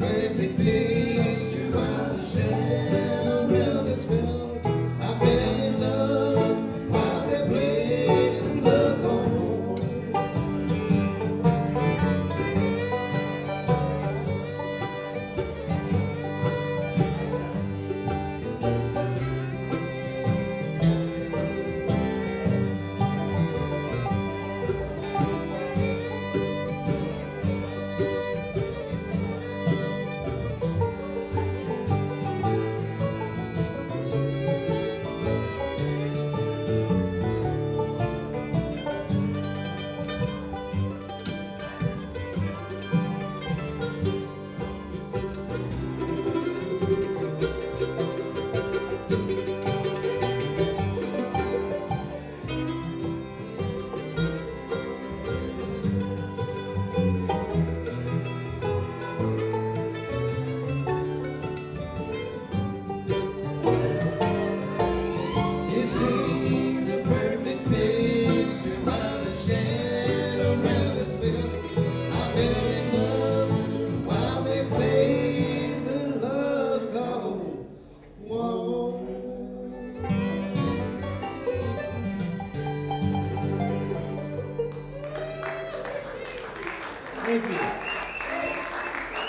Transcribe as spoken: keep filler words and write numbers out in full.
perfect picture while the shadow around us fell. I fell in love while they played love gone home. It seems a perfect picture while the shadow around us fell. I fell in love while they played the love gone. Whoa. Thank you.